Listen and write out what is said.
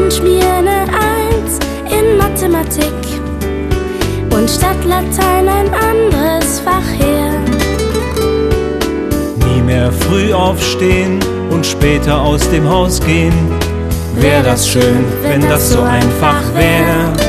wünsch mir eine Eins in Mathematik und statt Latein ein anderes Fach her. Nie mehr früh aufstehen und später aus dem Haus gehen. Wär das schön, wenn das so einfach wär.